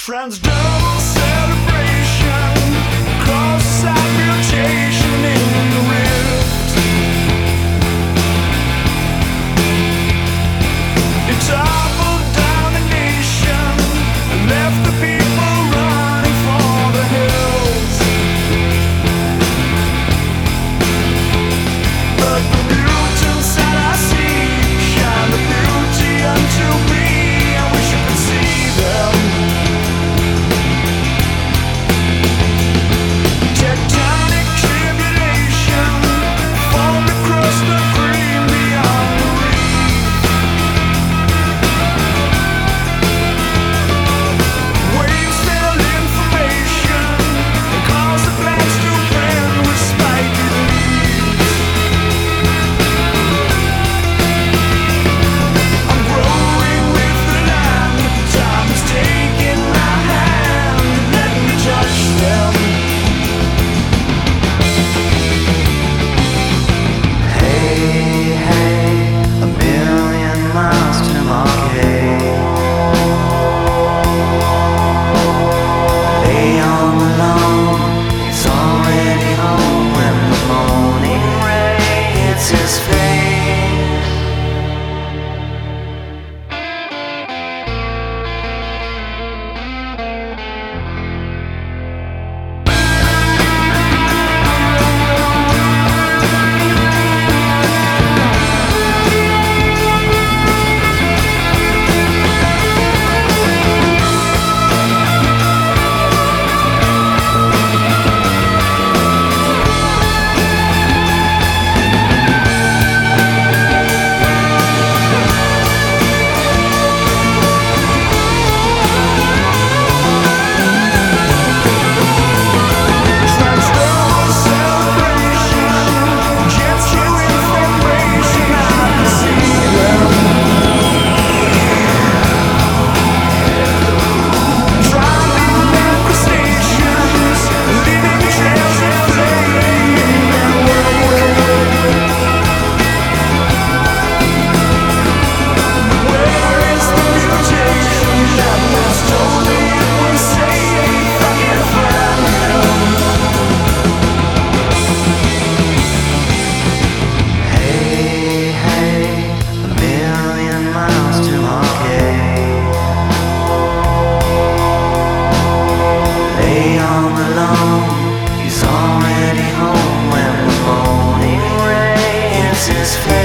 Transdermal celebration, cross-side mutation in the rift. It toppled down the nation and left the people running for the hills. But the mutants that I see shine the beauty unto me. I wish I could see them. Tectonic tribulation formed across the green beyond the reef. Waves filled information and caused the plants to bend with spiky leaves. I'm growing with the land. Time is taking my hand. Let me touch them. Hey, hey, a million miles to Marquette. Lay on the lawn, he's already home when the morning rain hits his face. Transdermal celebration, jet chewing vibration. I can see them. Driving manifestations, leaving trails of flame in their wake. Where is the mutation that was told me it was safe? I can't find them. Hey, hey, a million miles to Marquette. Lay on the lawn, he's already home when the morning rain hits his face.